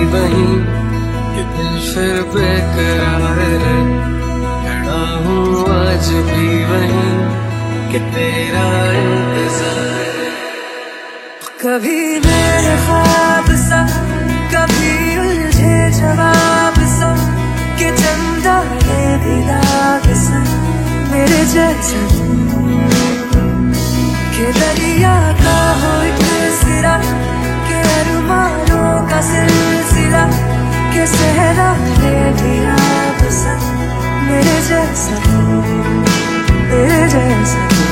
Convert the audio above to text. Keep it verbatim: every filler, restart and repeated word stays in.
वहीं कि दिल फिर बेकरार है। खड़ा हूँ आज भी वहीं कि तेरा इंतजार है। कभी मेरे ख्वाब सा, कभी उलझे जवाब सा, कि चंदा है दिलाग सा मेरे जैसा, कि दरिया का हो एक सिरा, कि अरमानों का सिलसिला, कि सहरा है भी आप सा मेरे जैसा, मेरे जैसा।